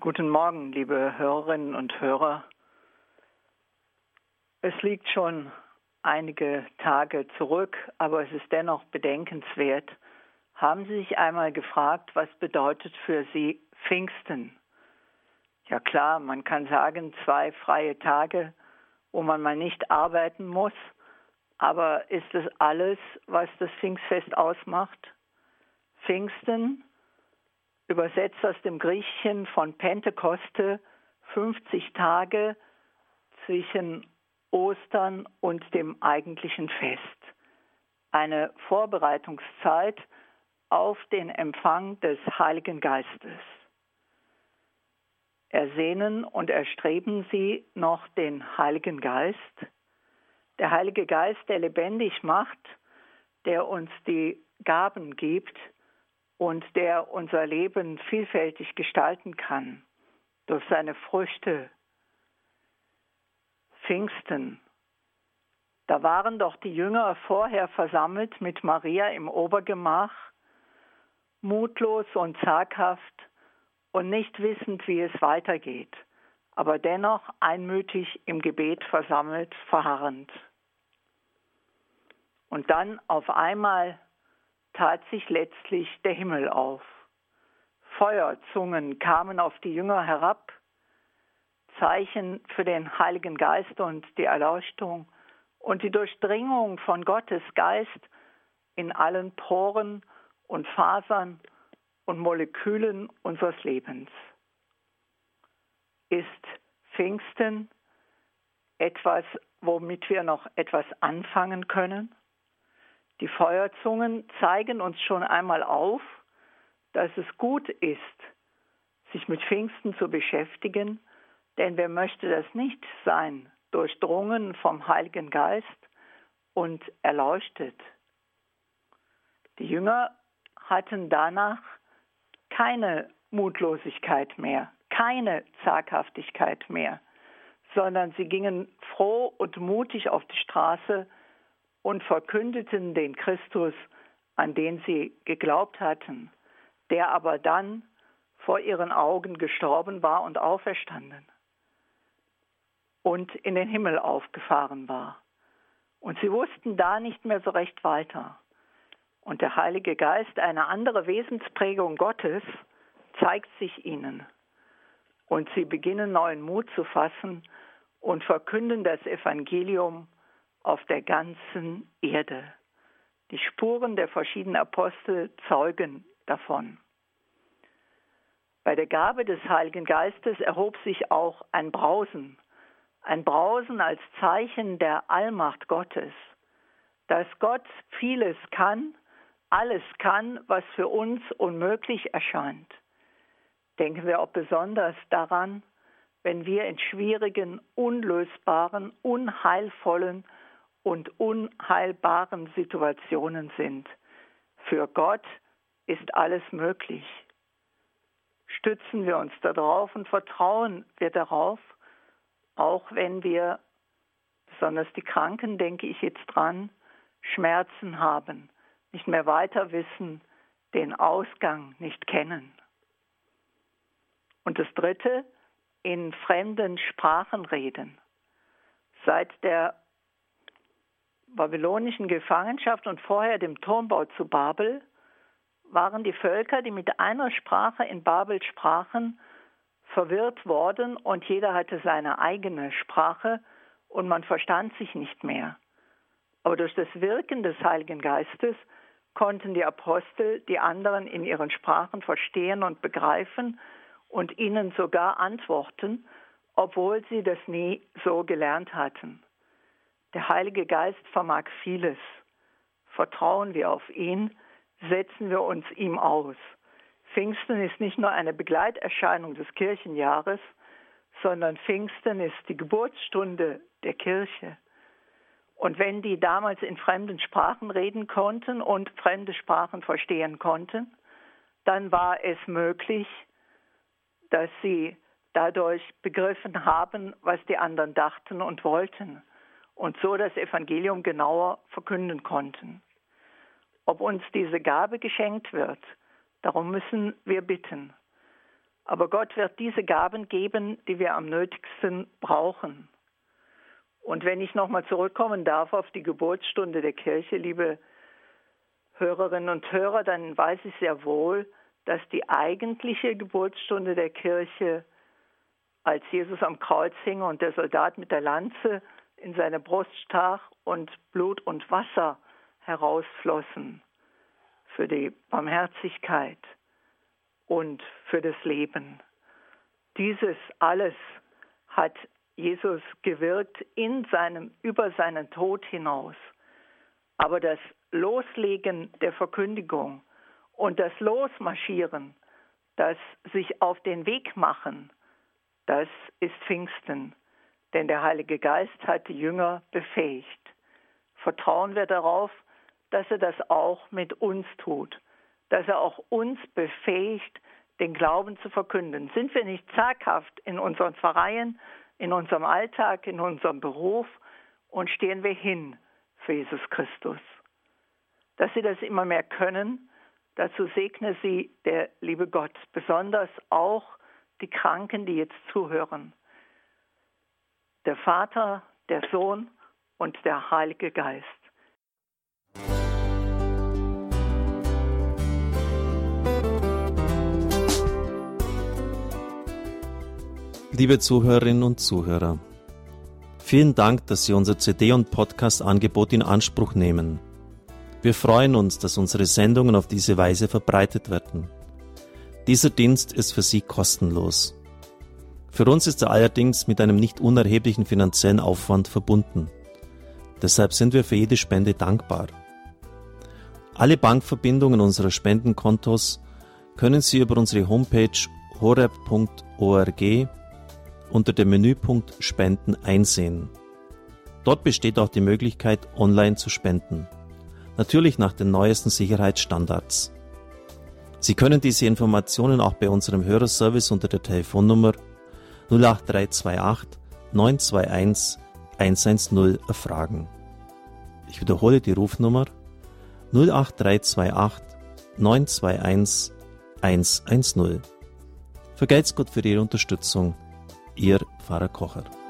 Guten Morgen, liebe Hörerinnen und Hörer. Es liegt schon einige Tage zurück, aber es ist dennoch bedenkenswert. Haben Sie sich einmal gefragt, was bedeutet für Sie Pfingsten? Ja klar, man kann sagen, 2 freie Tage, wo man mal nicht arbeiten muss. Aber ist es alles, was das Pfingstfest ausmacht? Pfingsten, übersetzt aus dem Griechischen von Pentekoste, 50 Tage zwischen Ostern und dem eigentlichen Fest. Eine Vorbereitungszeit auf den Empfang des Heiligen Geistes. Ersehnen und erstreben Sie noch den Heiligen Geist? Der Heilige Geist, der lebendig macht, der uns die Gaben gibt und der unser Leben vielfältig gestalten kann durch seine Früchte. Pfingsten. Da waren doch die Jünger vorher versammelt mit Maria im Obergemach, mutlos und zaghaft und nicht wissend, wie es weitergeht, aber dennoch einmütig im Gebet versammelt, verharrend. Und dann auf einmal tat sich letztlich der Himmel auf. Feuerzungen kamen auf die Jünger herab, Zeichen für den Heiligen Geist und die Erleuchtung und die Durchdringung von Gottes Geist in allen Poren und Fasern und Molekülen unseres Lebens. Ist Pfingsten etwas, womit wir noch etwas anfangen können? Die Feuerzungen zeigen uns schon einmal auf, dass es gut ist, sich mit Pfingsten zu beschäftigen, denn wer möchte das nicht sein, durchdrungen vom Heiligen Geist und erleuchtet? Die Jünger hatten danach keine Mutlosigkeit mehr, keine Zaghaftigkeit mehr, sondern sie gingen froh und mutig auf die Straße und verkündeten den Christus, an den sie geglaubt hatten, der aber dann vor ihren Augen gestorben war und auferstanden und in den Himmel aufgefahren war. Und sie wussten da nicht mehr so recht weiter. Und der Heilige Geist, eine andere Wesensprägung Gottes, zeigt sich ihnen. Und sie beginnen neuen Mut zu fassen und verkünden das Evangelium auf der ganzen Erde. Die Spuren der verschiedenen Apostel zeugen davon. Bei der Gabe des Heiligen Geistes erhob sich auch ein Brausen als Zeichen der Allmacht Gottes, dass Gott vieles kann, alles kann, was für uns unmöglich erscheint. Denken wir auch besonders daran, wenn wir in schwierigen, unlösbaren, unheilvollen und unheilbaren Situationen sind. Für Gott ist alles möglich. Stützen wir uns darauf und vertrauen wir darauf, auch wenn wir, besonders die Kranken, denke ich jetzt dran, Schmerzen haben, nicht mehr weiter wissen, den Ausgang nicht kennen. Und das Dritte, in fremden Sprachen reden. Seit der babylonischen Gefangenschaft und vorher dem Turmbau zu Babel waren die Völker, die mit einer Sprache in Babel sprachen, verwirrt worden und jeder hatte seine eigene Sprache und man verstand sich nicht mehr. Aber durch das Wirken des Heiligen Geistes konnten die Apostel die anderen in ihren Sprachen verstehen und begreifen und ihnen sogar antworten, obwohl sie das nie so gelernt hatten. Der Heilige Geist vermag vieles. Vertrauen wir auf ihn, setzen wir uns ihm aus. Pfingsten ist nicht nur eine Begleiterscheinung des Kirchenjahres, sondern Pfingsten ist die Geburtsstunde der Kirche. Und wenn die damals in fremden Sprachen reden konnten und fremde Sprachen verstehen konnten, dann war es möglich, dass sie dadurch begriffen haben, was die anderen dachten und wollten und so das Evangelium genauer verkünden konnten. Ob uns diese Gabe geschenkt wird, darum müssen wir bitten. Aber Gott wird diese Gaben geben, die wir am nötigsten brauchen. Und wenn ich nochmal zurückkommen darf auf die Geburtsstunde der Kirche, liebe Hörerinnen und Hörer, dann weiß ich sehr wohl, dass die eigentliche Geburtsstunde der Kirche, als Jesus am Kreuz hing und der Soldat mit der Lanze in seine Brust stach und Blut und Wasser herausflossen für die Barmherzigkeit und für das Leben. Dieses alles hat Jesus gewirkt über seinen Tod hinaus. Aber das Loslegen der Verkündigung und das Losmarschieren, das sich auf den Weg machen, das ist Pfingsten. Denn der Heilige Geist hat die Jünger befähigt. Vertrauen wir darauf, dass er das auch mit uns tut, dass er auch uns befähigt, den Glauben zu verkünden. Sind wir nicht zaghaft in unseren Pfarreien, in unserem Alltag, in unserem Beruf und stehen wir hin für Jesus Christus. Dass sie das immer mehr können, dazu segne sie der liebe Gott, besonders auch die Kranken, die jetzt zuhören. Der Vater, der Sohn und der Heilige Geist. Liebe Zuhörerinnen und Zuhörer, vielen Dank, dass Sie unser CD- und Podcast-Angebot in Anspruch nehmen. Wir freuen uns, dass unsere Sendungen auf diese Weise verbreitet werden. Dieser Dienst ist für Sie kostenlos. Für uns ist er allerdings mit einem nicht unerheblichen finanziellen Aufwand verbunden. Deshalb sind wir für jede Spende dankbar. Alle Bankverbindungen unserer Spendenkontos können Sie über unsere Homepage horeb.org unter dem Menüpunkt Spenden einsehen. Dort besteht auch die Möglichkeit, online zu spenden. Natürlich nach den neuesten Sicherheitsstandards. Sie können diese Informationen auch bei unserem Hörerservice unter der Telefonnummer 08328 921 110 erfragen. Ich wiederhole die Rufnummer 08328 921 110. Vergelt's Gott für Ihre Unterstützung. Ihr Pfarrer Kocher.